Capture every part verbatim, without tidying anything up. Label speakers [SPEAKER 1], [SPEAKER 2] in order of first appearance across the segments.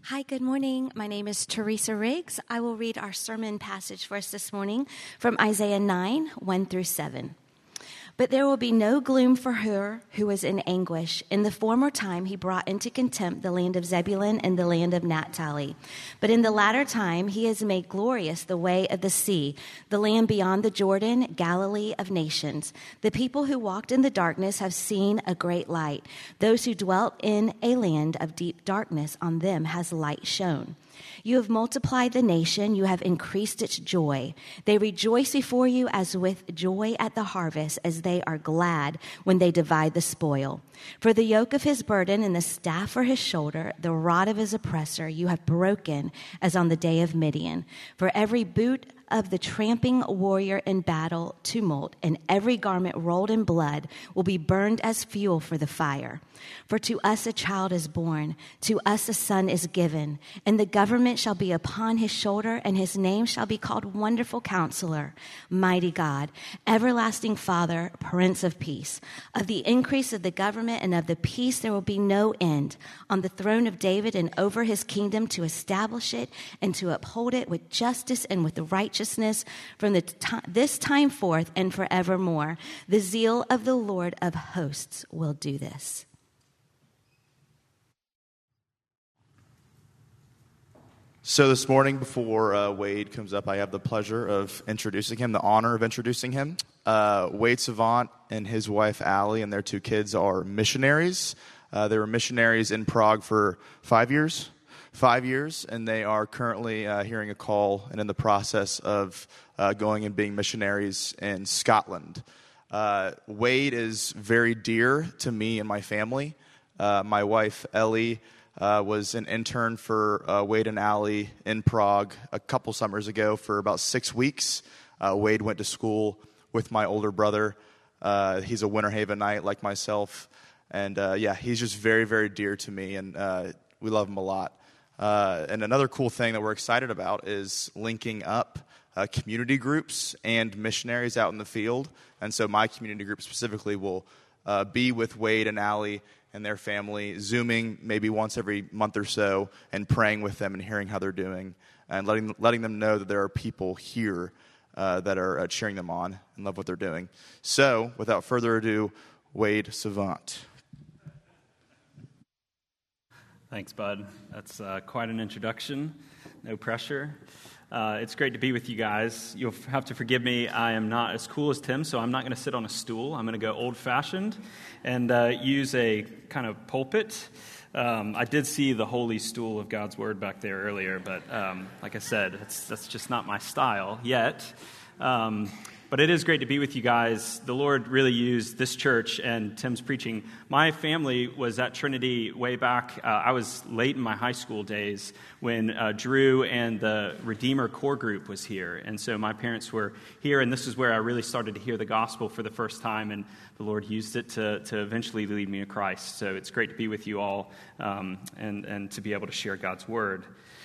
[SPEAKER 1] Hi, good morning. My name is Teresa Riggs. I will read our sermon passage for us this morning from Isaiah nine, one through seven. But there will be no gloom for her who is in anguish. In the former time he brought into contempt the land of Zebulun and the land of Naphtali. But in the latter time he has made glorious the way of the sea, the land beyond the Jordan, Galilee of nations. The people who walked in the darkness have seen a great light. Those who dwelt in a land of deep darkness, on them has light shone. You have multiplied the nation, you have increased its joy. They rejoice before you as with joy at the harvest, as they are glad when they divide the spoil. For the yoke of his burden and the staff for his shoulder, the rod of his oppressor, you have broken as on the day of Midian. For every boot of the tramping warrior in battle tumult, and every garment rolled in blood will be burned as fuel for the fire. For to us a child is born, to us a son is given, and the government shall be upon his shoulder, and his name shall be called Wonderful Counselor, Mighty God, Everlasting Father, Prince of Peace. Of the increase of the government and of the peace there will be no end, on the throne of David and over his kingdom, to establish it and to uphold it with justice and with righteousness from the t- this time forth and forevermore. The zeal of the Lord of hosts will do this.
[SPEAKER 2] So this morning, before uh, Wade comes up, I have the pleasure of introducing him, the honor of introducing him. Uh, Wade Savant and his wife, Allie, and their two kids are missionaries. Uh, they were missionaries in Prague for five years, five years, and they are currently uh, hearing a call and in the process of uh, going and being missionaries in Scotland. Uh, Wade is very dear to me and my family. Uh, my wife, Ellie, Uh, was an intern for uh, Wade and Allie in Prague a couple summers ago for about six weeks. Uh, Wade went to school with my older brother. Uh, he's a Winter Havenite like myself. And uh, yeah, he's just very, very dear to me, and uh, we love him a lot. Uh, and another cool thing that we're excited about is linking up uh, community groups and missionaries out in the field. And so my community group specifically will uh, be with Wade and Allie and their family, Zooming maybe once every month or so, and praying with them and hearing how they're doing, and letting letting them know that there are people here uh, that are uh, cheering them on and love what they're doing. So, without further ado, Wade Savant.
[SPEAKER 3] Thanks, bud. That's uh, quite an introduction. No pressure. Uh, it's great to be with you guys. You'll have to forgive me. I am not as cool as Tim, so I'm not going to sit on a stool. I'm going to go old-fashioned and uh, use a kind of pulpit. Um, I did see the holy stool of God's Word back there earlier, but um, like I said, it's, that's just not my style yet. Um, But it is great to be with you guys. The Lord really used this church and Tim's preaching. My family was at Trinity way back. Uh, I was late in my high school days when uh, Drew and the Redeemer core group was here. And so my parents were here, and this is where I really started to hear the gospel for the first time, and the Lord used it to, to eventually lead me to Christ. So it's great to be with you all um, and, and to be able to share God's word.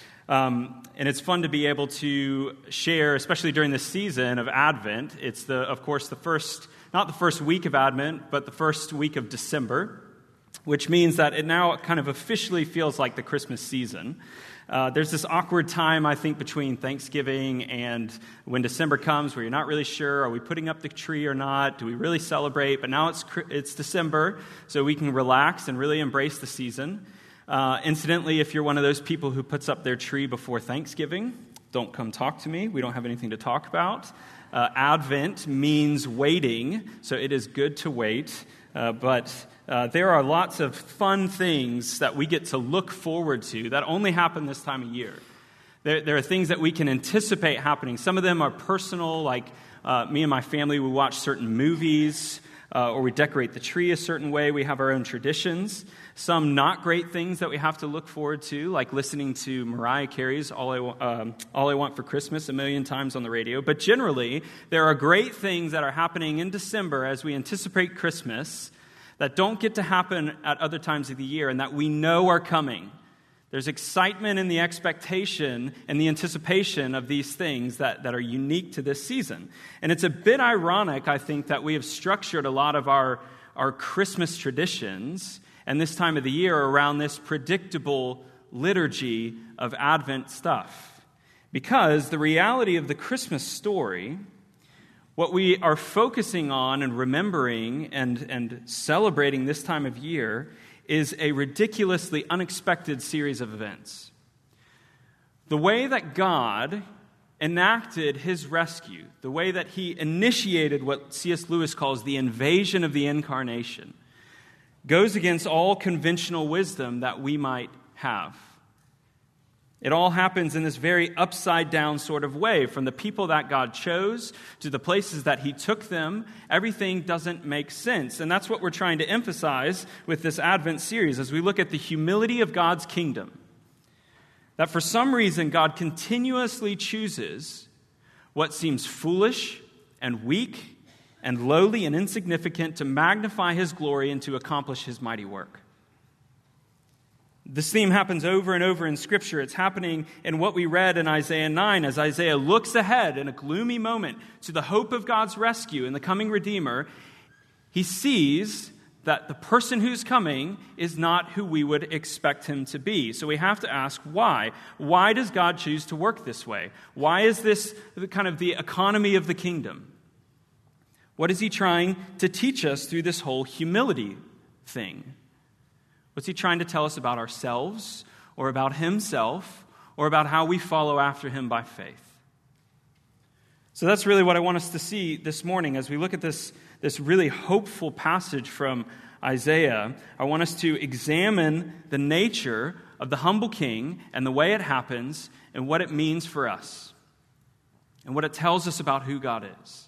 [SPEAKER 3] Um, and it's fun to be able to share, especially during this season of Advent. It's, the, of course, the first, not the first week of Advent, but the first week of December, which means that it now kind of officially feels like the Christmas season. Uh, there's this awkward time, I think, between Thanksgiving and when December comes where you're not really sure, are we putting up the tree or not? Do we really celebrate? But now it's it's December, so we can relax and really embrace the season. Uh, incidentally, if you're one of those people who puts up their tree before Thanksgiving, don't come talk to me. We don't have anything to talk about. Uh, Advent means waiting, so it is good to wait. Uh, but uh, there are lots of fun things that we get to look forward to that only happen this time of year. There, there are things that we can anticipate happening. Some of them are personal, like uh, me and my family, we watch certain movies, uh, or we decorate the tree a certain way. We have our own traditions. Some not great things that we have to look forward to, like listening to Mariah Carey's All I, um, All I Want for Christmas a million times on the radio. But generally, there are great things that are happening in December as we anticipate Christmas that don't get to happen at other times of the year and that we know are coming. There's excitement in the expectation and the anticipation of these things that, that are unique to this season. And it's a bit ironic, I think, that we have structured a lot of our, our Christmas traditions and this time of the year around this predictable liturgy of Advent stuff. Because the reality of the Christmas story, what we are focusing on and remembering and, and celebrating this time of year, is a ridiculously unexpected series of events. The way that God enacted his rescue, the way that he initiated what C S Lewis calls the invasion of the incarnation, goes against all conventional wisdom that we might have. It all happens in this very upside-down sort of way. From the people that God chose to the places that he took them, everything doesn't make sense. And that's what we're trying to emphasize with this Advent series as we look at the humility of God's kingdom. That for some reason, God continuously chooses what seems foolish and weak and lowly and insignificant to magnify his glory and to accomplish his mighty work. This theme happens over and over in Scripture. It's happening in what we read in Isaiah nine as Isaiah looks ahead in a gloomy moment to the hope of God's rescue and the coming Redeemer. He sees that the person who's coming is not who we would expect him to be. So we have to ask why. Why does God choose to work this way? Why is this kind of the economy of the kingdom? What is he trying to teach us through this whole humility thing? What's he trying to tell us about ourselves or about himself or about how we follow after him by faith? So that's really what I want us to see this morning as we look at this, this really hopeful passage from Isaiah. I want us to examine the nature of the humble king and the way it happens and what it means for us and what it tells us about who God is.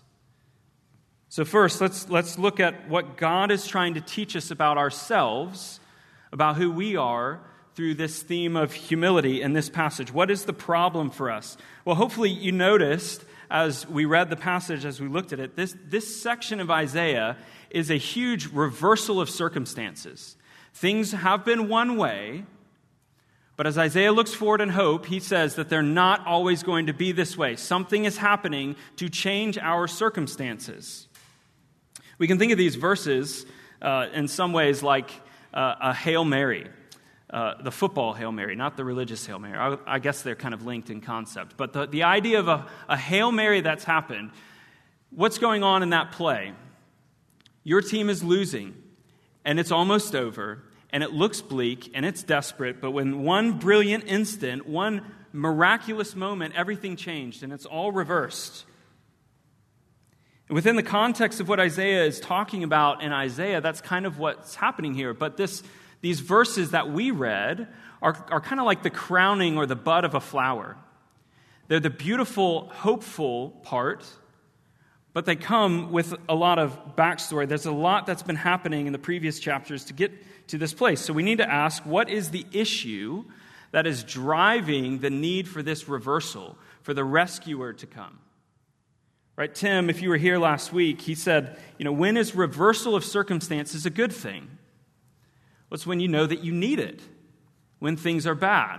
[SPEAKER 3] So first, let's, let's look at what God is trying to teach us about ourselves, about who we are through this theme of humility in this passage. What is the problem for us? Well, hopefully you noticed as we read the passage, as we looked at it, this, this section of Isaiah is a huge reversal of circumstances. Things have been one way, but as Isaiah looks forward in hope, he says that they're not always going to be this way. Something is happening to change our circumstances. We can think of these verses uh, in some ways like uh, a Hail Mary. Uh, the football Hail Mary, not the religious Hail Mary. I, I guess they're kind of linked in concept. But the, the idea of a, a Hail Mary that's happened, what's going on in that play? Your team is losing, and it's almost over, and it looks bleak, and it's desperate, but when one brilliant instant, one miraculous moment, everything changed, and it's all reversed. Within the context of what Isaiah is talking about in Isaiah, that's kind of what's happening here. But this These verses that we read are, are kind of like the crowning or the bud of a flower. They're the beautiful, hopeful part, but they come with a lot of backstory. There's a lot that's been happening in the previous chapters to get to this place. So we need to ask, what is the issue that is driving the need for this reversal, for the rescuer to come? Right, Tim, if you were here last week, he said, you know, when is reversal of circumstances a good thing? It's when you know that you need it, when things are bad.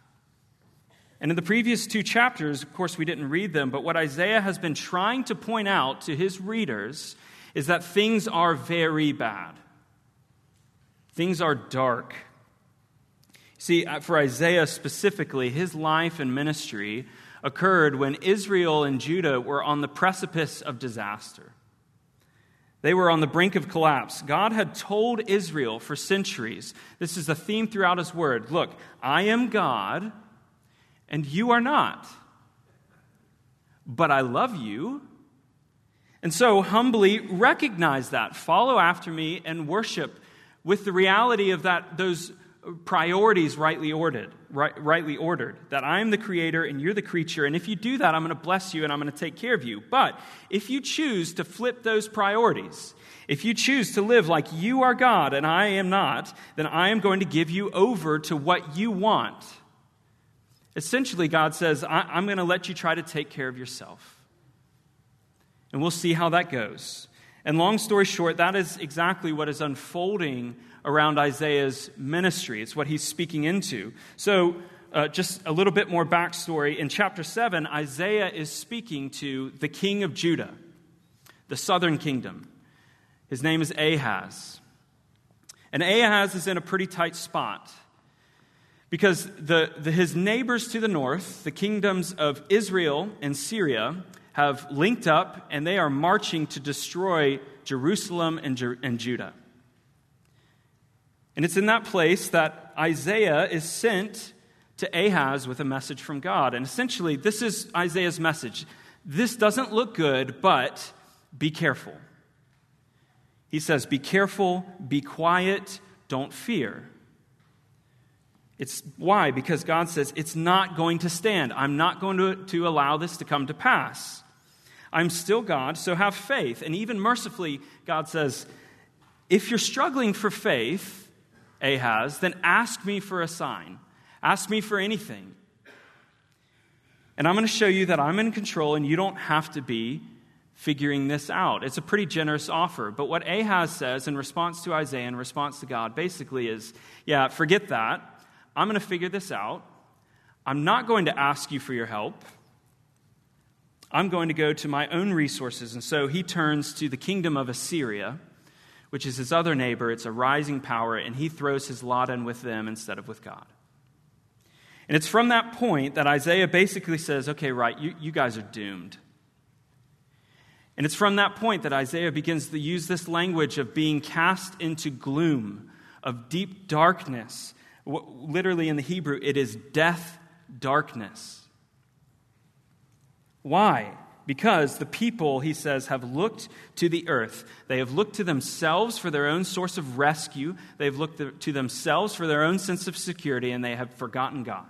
[SPEAKER 3] And in the previous two chapters, of course, we didn't read them, but what Isaiah has been trying to point out to his readers is that things are very bad. Things are dark. See, for Isaiah specifically, his life and ministry occurred when Israel and Judah were on the precipice of disaster. They were on the brink of collapse. God had told Israel for centuries, this is a theme throughout his word, look, I am God, and you are not. But I love you. And so humbly recognize that. Follow after me and worship with the reality of that those priorities rightly ordered, right, rightly ordered, that I'm the creator and you're the creature, and if you do that, I'm going to bless you and I'm going to take care of you. But if you choose to flip those priorities, if you choose to live like you are God and I am not, then I am going to give you over to what you want. Essentially, God says, I- I'm going to let you try to take care of yourself. And we'll see how that goes. And long story short, that is exactly what is unfolding around Isaiah's ministry. It's what he's speaking into. So uh, just a little bit more backstory. In chapter seven, Isaiah is speaking to the king of Judah, the southern kingdom. His name is Ahaz. And Ahaz is in a pretty tight spot Because the, the, his neighbors to the north, the kingdoms of Israel and Syria, have linked up, and they are marching to destroy Jerusalem and, Jer- and Judah. And it's in that place that Isaiah is sent to Ahaz with a message from God. And essentially, this is Isaiah's message. This doesn't look good, but be careful. He says, be careful, be quiet, don't fear. It's why? Because God says, it's not going to stand. I'm not going to, to allow this to come to pass. I'm still God, so have faith. And even mercifully, God says, if you're struggling for faith, Ahaz, then ask me for a sign. Ask me for anything. And I'm going to show you that I'm in control and you don't have to be figuring this out. It's a pretty generous offer. But what Ahaz says in response to Isaiah, in response to God, basically is, yeah, forget that. I'm going to figure this out. I'm not going to ask you for your help. I'm going to go to my own resources. And so he turns to the kingdom of Assyria, which is his other neighbor. It's a rising power, and he throws his lot in with them instead of with God. And it's from that point that Isaiah basically says, okay, right, you, you guys are doomed. And it's from that point that Isaiah begins to use this language of being cast into gloom, of deep darkness. Literally in the Hebrew, it is death darkness. Why? Because the people, he says, have looked to the earth. They have looked to themselves for their own source of rescue. They've looked to themselves for their own sense of security, and they have forgotten God.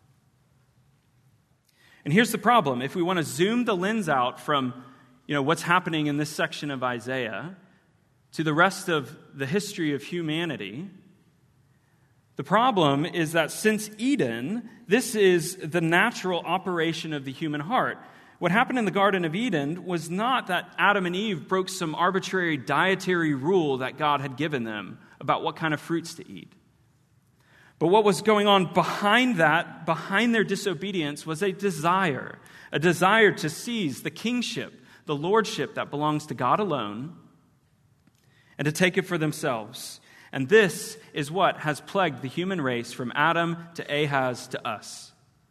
[SPEAKER 3] And here's the problem. If we want to zoom the lens out from, you know, what's happening in this section of Isaiah to the rest of the history of humanity, the problem is that since Eden, this is the natural operation of the human heart. What happened in the Garden of Eden was not that Adam and Eve broke some arbitrary dietary rule that God had given them about what kind of fruits to eat. But what was going on behind that, behind their disobedience, was a desire, a desire to seize the kingship, the lordship that belongs to God alone, and to take it for themselves. And this is what has plagued the human race from Adam to Ahaz to us.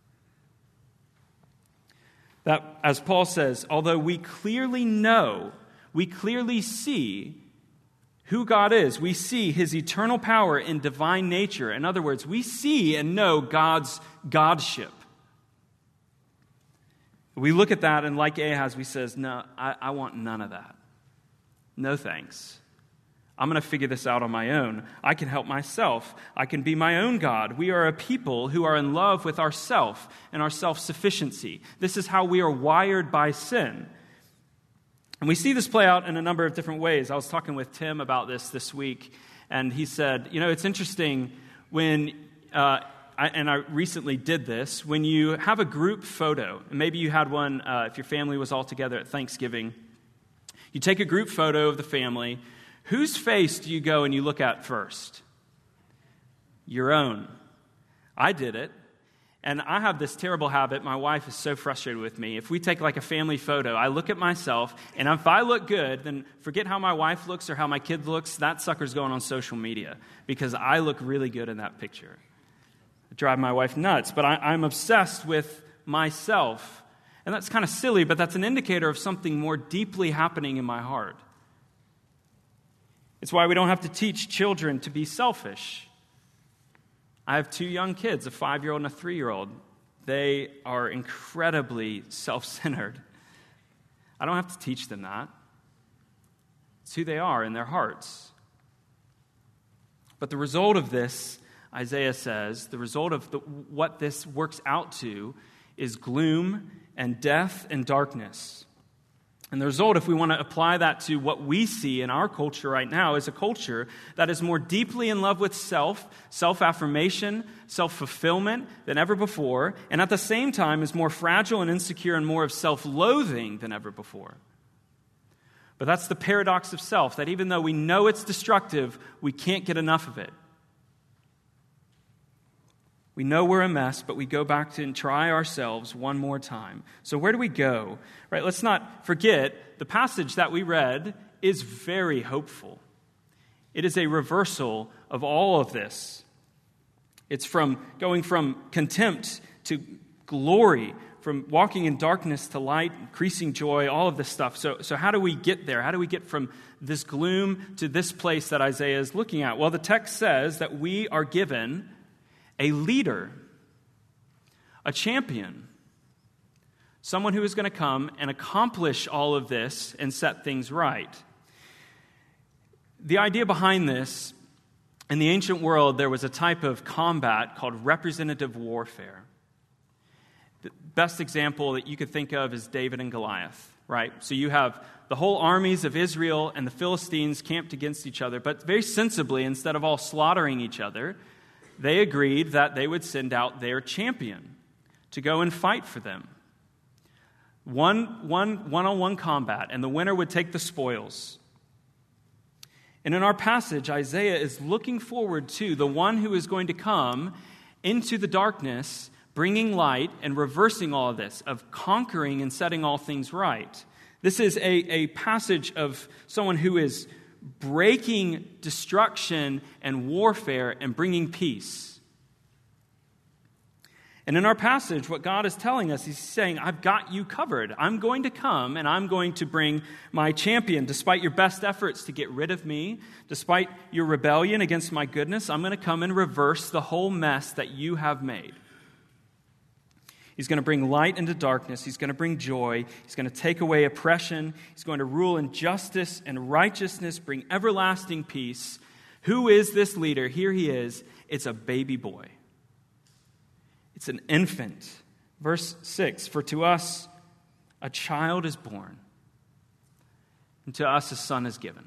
[SPEAKER 3] That, as Paul says, although we clearly know, we clearly see who God is, we see his eternal power in divine nature. In other words, we see and know God's godship. We look at that, and like Ahaz, we says, no, I, I want none of that. No thanks. I'm going to figure this out on my own. I can help myself. I can be my own God. We are a people who are in love with ourself and our self-sufficiency. This is how we are wired by sin. And we see this play out in a number of different ways. I was talking with Tim about this this week, and he said, you know, it's interesting when, uh, I, and I recently did this, when you have a group photo, and maybe you had one uh, if your family was all together at Thanksgiving, you take a group photo of the family. Whose face do you go and you look at first? Your own. I did it. And I have this terrible habit. My wife is so frustrated with me. If we take like a family photo, I look at myself, and if I look good, then forget how my wife looks or how my kid looks. That sucker's going on social media because I look really good in that picture. I drive my wife nuts, but I, I'm obsessed with myself. And that's kind of silly, but that's an indicator of something more deeply happening in my heart. It's why we don't have to teach children to be selfish. I have two young kids, a five-year-old and a three-year-old. They are incredibly self-centered. I don't have to teach them that. It's who they are in their hearts. But the result of this, Isaiah says, the result of the, what this works out to is gloom and death and darkness. And the result, if we want to apply that to what we see in our culture right now, is a culture that is more deeply in love with self, self-affirmation, self-fulfillment than ever before, and at the same time is more fragile and insecure and more of self-loathing than ever before. But that's the paradox of self, that even though we know it's destructive, we can't get enough of it. We know we're a mess, but we go back to and try ourselves one more time. So where do we go? Right? Let's not forget the passage that we read is very hopeful. It is a reversal of all of this. It's from going from contempt to glory, from walking in darkness to light, increasing joy, all of this stuff. So, so how do we get there? How do we get from this gloom to this place that Isaiah is looking at? Well, the text says that we are given a leader, a champion, someone who is going to come and accomplish all of this and set things right. The idea behind this, in the ancient world, there was a type of combat called representative warfare. The best example that you could think of is David and Goliath, right? So you have the whole armies of Israel and the Philistines camped against each other, but very sensibly, instead of all slaughtering each other, they agreed that they would send out their champion to go and fight for them. One, one, one-on-one combat, and the winner would take the spoils. And in our passage, Isaiah is looking forward to the one who is going to come into the darkness, bringing light and reversing all of this, of conquering and setting all things right. This is a, a passage of someone who is breaking destruction and warfare and bringing peace. And in our passage, what God is telling us, he's saying, I've got you covered. I'm going to come and I'm going to bring my champion. Despite your best efforts to get rid of me, despite your rebellion against my goodness, I'm going to come and reverse the whole mess that you have made. He's going to bring light into darkness. He's going to bring joy. He's going to take away oppression. He's going to rule in justice and righteousness, bring everlasting peace. Who is this leader? Here he is. It's a baby boy. It's an infant. Verse six, for to us a child is born, and to us a son is given.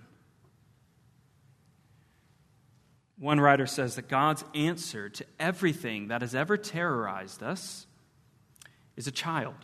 [SPEAKER 3] One writer says that God's answer to everything that has ever terrorized us is a child.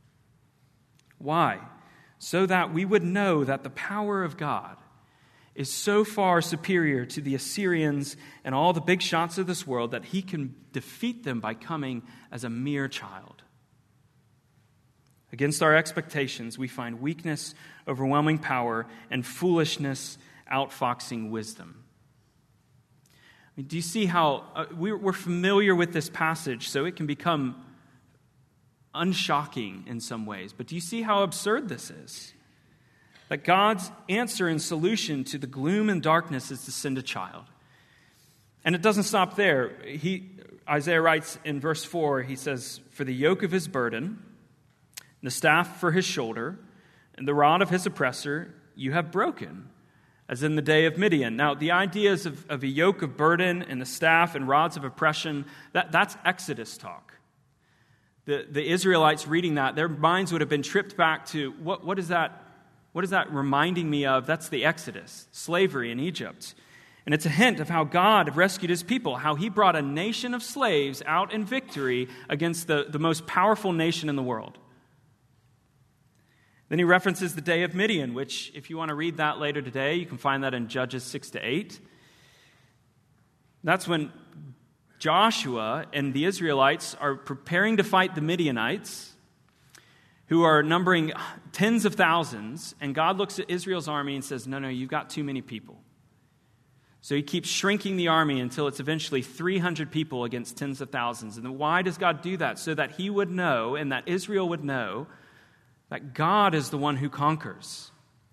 [SPEAKER 3] Why? So that we would know that the power of God is so far superior to the Assyrians and all the big shots of this world that he can defeat them by coming as a mere child. Against our expectations, we find weakness, overwhelming power, and foolishness outfoxing wisdom. I mean, do you see how uh, we're, we're familiar with this passage, so it can become unshocking in some ways. But do you see how absurd this is? That God's answer and solution to the gloom and darkness is to send a child. And it doesn't stop there. He, Isaiah writes in verse four, he says, for the yoke of his burden, the staff for his shoulder, and the rod of his oppressor you have broken, as in the day of Midian. Now, the ideas of, of a yoke of burden and the staff and rods of oppression, that, that's Exodus talk. The, the Israelites reading that, their minds would have been tripped back to, what, what is that? What is that reminding me of? That's the Exodus, slavery in Egypt. And it's a hint of how God rescued his people, how he brought a nation of slaves out in victory against the, the most powerful nation in the world. Then he references the day of Midian, which, if you want to read that later today, you can find that in Judges six to eight. That's when Joshua and the Israelites are preparing to fight the Midianites, who are numbering tens of thousands, and God looks at Israel's army and says, no, no, you've got too many people. So he keeps shrinking the army until it's eventually three hundred people against tens of thousands. And then why does God do that? So that he would know, and that Israel would know, that God is the one who conquers.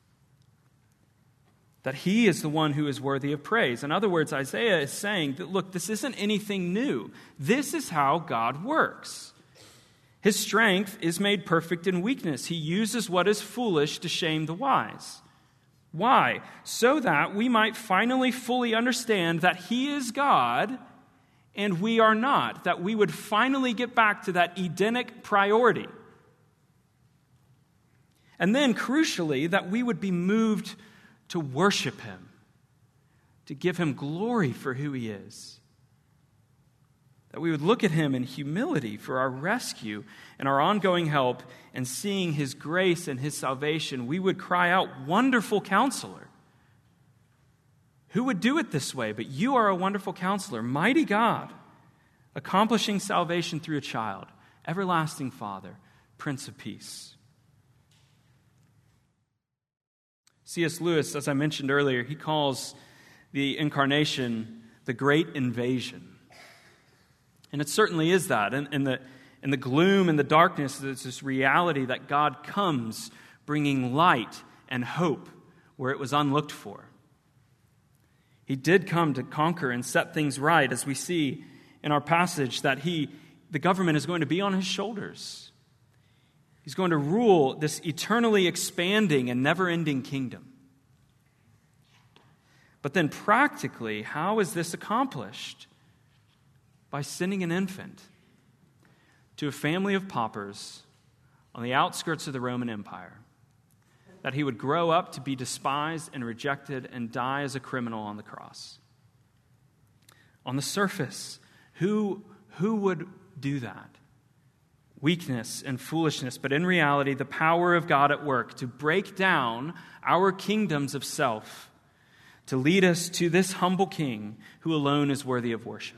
[SPEAKER 3] That he is the one who is worthy of praise. In other words, Isaiah is saying that, look, this isn't anything new. This is how God works. His strength is made perfect in weakness. He uses what is foolish to shame the wise. Why? So that we might finally fully understand that he is God and we are not. That we would finally get back to that Edenic priority. And then, crucially, that we would be moved to worship him, to give him glory for who he is. That we would look at him in humility for our rescue and our ongoing help, and seeing his grace and his salvation, we would cry out, wonderful counselor. Who would do it this way? But you are a wonderful counselor, mighty God, accomplishing salvation through a child, everlasting Father, Prince of Peace. C S Lewis, as I mentioned earlier, he calls the incarnation the great invasion. And it certainly is that. In, in, the, in the gloom and the darkness, there's this reality that God comes bringing light and hope where it was unlooked for. He did come to conquer and set things right, as we see in our passage that he, the government is going to be on his shoulders. He's going to rule this eternally expanding and never-ending kingdom. But then practically, how is this accomplished? By sending an infant to a family of paupers on the outskirts of the Roman Empire, that he would grow up to be despised and rejected and die as a criminal on the cross. On the surface, who, who would do that? Weakness and foolishness, but in reality, the power of God at work to break down our kingdoms of self, to lead us to this humble King who alone is worthy of worship.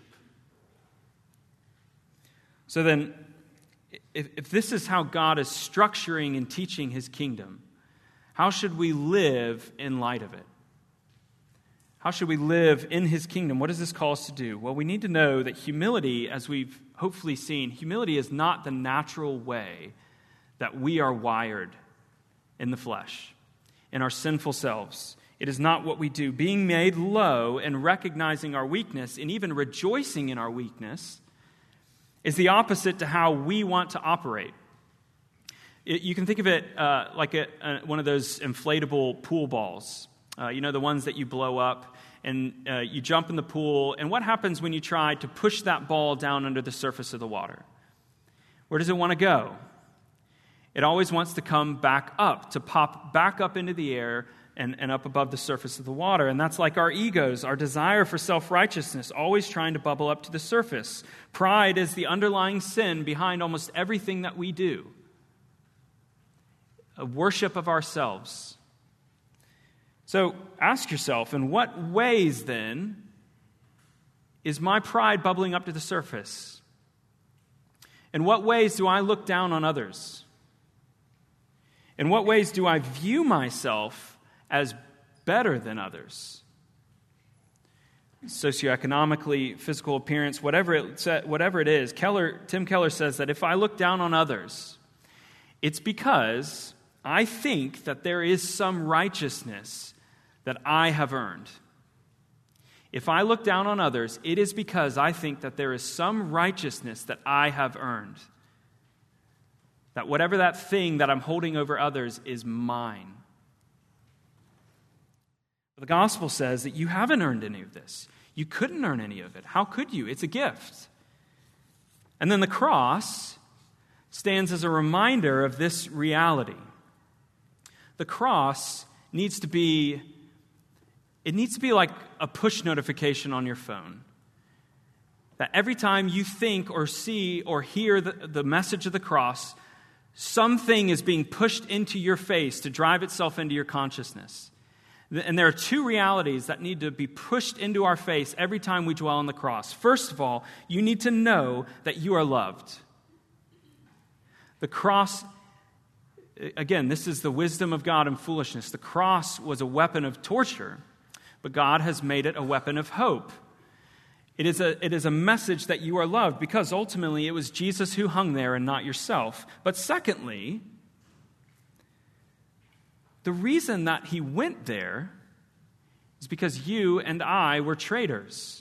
[SPEAKER 3] So then, if, if this is how God is structuring and teaching his kingdom, how should we live in light of it? How should we live in his kingdom? What does this call us to do? Well, we need to know that humility, as we've hopefully seen, humility is not the natural way that we are wired in the flesh, in our sinful selves. It is not what we do. Being made low and recognizing our weakness and even rejoicing in our weakness is the opposite to how we want to operate. It, you can think of it uh, like a, a, one of those inflatable pool balls. Uh, you know, the ones that you blow up and uh, you jump in the pool. And what happens when you try to push that ball down under the surface of the water? Where does it want to go? It always wants to come back up, to pop back up into the air and, and up above the surface of the water. And that's like our egos, our desire for self-righteousness, always trying to bubble up to the surface. Pride is the underlying sin behind almost everything that we do. A worship of ourselves. So ask yourself, in what ways then is my pride bubbling up to the surface? In what ways do I look down on others? In what ways do I view myself as better than others? Socioeconomically, physical appearance, whatever it, whatever it is, Keller, Tim Keller says that if I look down on others, it's because I think that there is some righteousness that I have earned. If I look down on others, it is because I think that there is some righteousness that I have earned. That whatever that thing that I'm holding over others is mine. But the gospel says that you haven't earned any of this. You couldn't earn any of it. How could you? It's a gift. And then the cross stands as a reminder of this reality. The cross needs to be, it needs to be like a push notification on your phone. That every time you think or see or hear the, the message of the cross, something is being pushed into your face to drive itself into your consciousness. And there are two realities that need to be pushed into our face every time we dwell on the cross. First of all, you need to know that you are loved. The cross, again, this is the wisdom of God and foolishness. The cross was a weapon of torture, but God has made it a weapon of hope. It is a, it is a message that you are loved because ultimately it was Jesus who hung there and not yourself. But secondly, the reason that he went there is because you and I were traitors.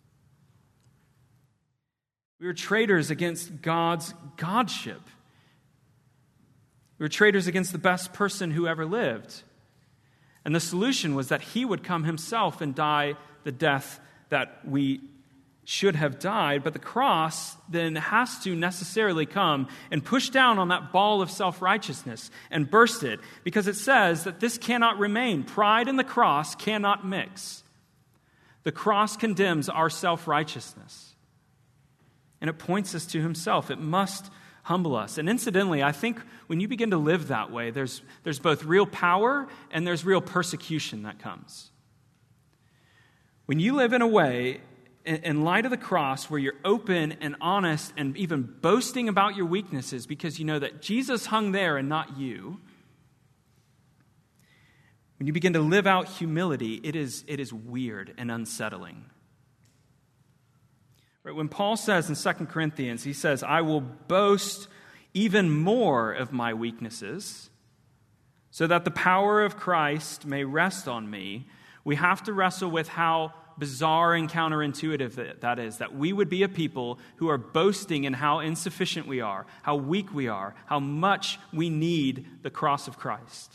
[SPEAKER 3] We were traitors against God's godship. We were traitors against the best person who ever lived. And the solution was that he would come himself and die the death that we should have died. But the cross then has to necessarily come and push down on that ball of self-righteousness and burst it, because it says that this cannot remain. Pride and the cross cannot mix. The cross condemns our self-righteousness, and it points us to himself. It must humble us. And incidentally, I think when you begin to live that way, there's, there's both real power and there's real persecution that comes. When you live in a way, in light of the cross, where you're open and honest and even boasting about your weaknesses because you know that Jesus hung there and not you, when you begin to live out humility, it is, it is weird and unsettling. Right? When Paul says in Second Corinthians, he says, I will boast even more of my weaknesses, so that the power of Christ may rest on me. We have to wrestle with how bizarre and counterintuitive that is, that we would be a people who are boasting in how insufficient we are, how weak we are, how much we need the cross of Christ.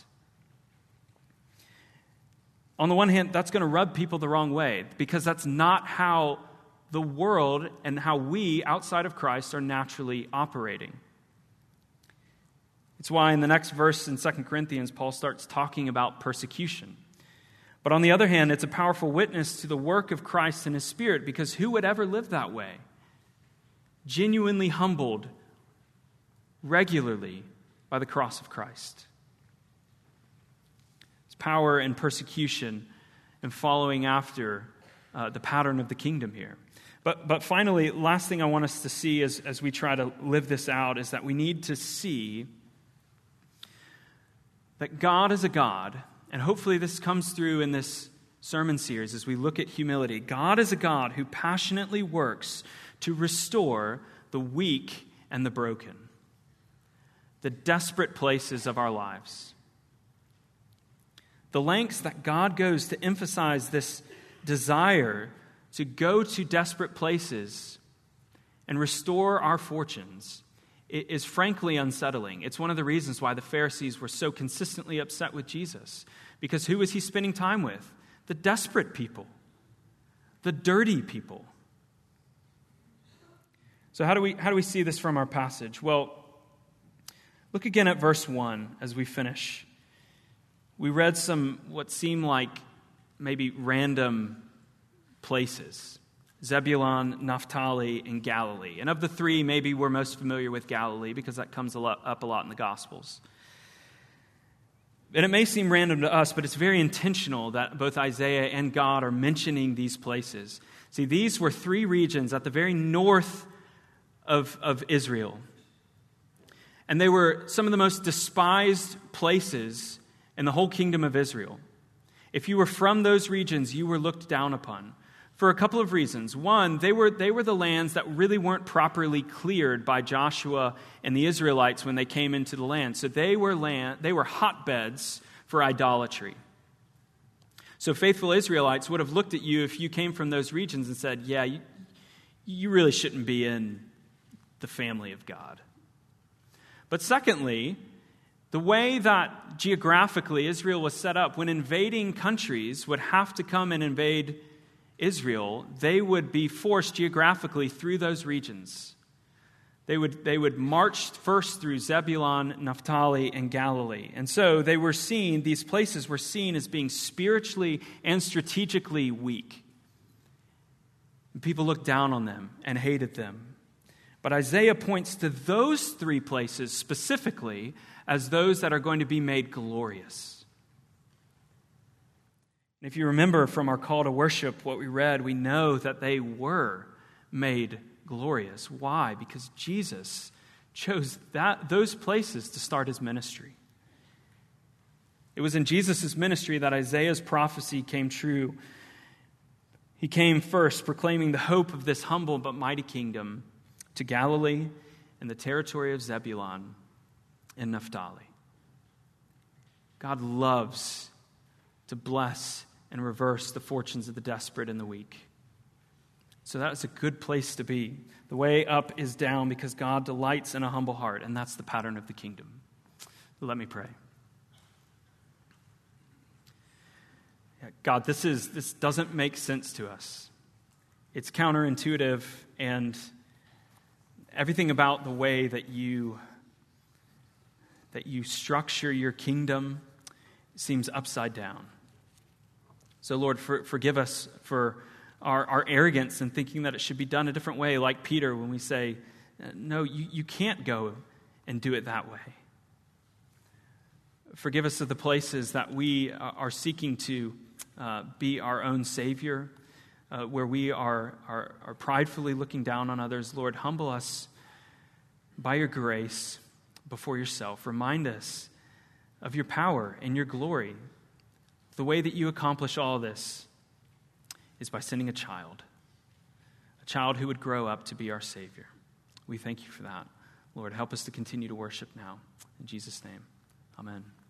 [SPEAKER 3] On the one hand, that's going to rub people the wrong way, because that's not how the world and how we, outside of Christ, are naturally operating. It's why in the next verse in Second Corinthians, Paul starts talking about persecution. But on the other hand, it's a powerful witness to the work of Christ and His Spirit, because who would ever live that way? Genuinely humbled regularly by the cross of Christ. It's power in persecution and following after uh, the pattern of the kingdom here. But but finally, last thing I want us to see as, as we try to live this out is that we need to see that God is a God, and hopefully this comes through in this sermon series as we look at humility. God is a God who passionately works to restore the weak and the broken, the desperate places of our lives. The lengths that God goes to emphasize this desire to go to desperate places and restore our fortunes is frankly unsettling. It's one of the reasons why the Pharisees were so consistently upset with Jesus. Because who was he spending time with? The desperate people. The dirty people. So how do we how do we see this from our passage? Well, look again at verse one as we finish. We read some what seem like maybe random places. Zebulun, Naphtali, and Galilee. And of the three, maybe we're most familiar with Galilee because that comes a lot, up a lot in the Gospels. And it may seem random to us, but it's very intentional that both Isaiah and God are mentioning these places. See, these were three regions at the very north of, of Israel. And they were some of the most despised places in the whole kingdom of Israel. If you were from those regions, you were looked down upon. For a couple of reasons. One, they were they were the lands that really weren't properly cleared by Joshua and the Israelites when they came into the land. So they were land they were hotbeds for idolatry. So faithful Israelites would have looked at you if you came from those regions and said, yeah, you, you really shouldn't be in the family of God. But secondly, the way that geographically Israel was set up, when invading countries would have to come and invade Israel, they would be forced geographically through those regions. They would, they would march first through Zebulun, Naphtali, and Galilee. And so they were seen, these places were seen as being spiritually and strategically weak. And people looked down on them and hated them. But Isaiah points to those three places specifically as those that are going to be made glorious. And if you remember from our call to worship what we read, we know that they were made glorious. Why? Because Jesus chose that those places to start his ministry. It was in Jesus' ministry that Isaiah's prophecy came true. He came first, proclaiming the hope of this humble but mighty kingdom to Galilee and the territory of Zebulun and Naphtali. God loves to bless and reverse the fortunes of the desperate and the weak. So that is a good place to be. The way up is down because God delights in a humble heart, and that's the pattern of the kingdom. Let me pray. Yeah, God, this is this doesn't make sense to us. It's counterintuitive, and everything about the way that you that you structure your kingdom seems upside down. So, Lord, for, forgive us for our, our arrogance in thinking that it should be done a different way, like Peter, when we say, no, you, you can't go and do it that way. Forgive us of the places that we are seeking to uh, be our own Savior, uh, where we are, are, are pridefully looking down on others. Lord, humble us by your grace before yourself. Remind us of your power and your glory. The way that you accomplish all this is by sending a child, a a child who would grow up to be our Savior. We thank you for that. Lord, help us to continue to worship now. In Jesus' name, amen.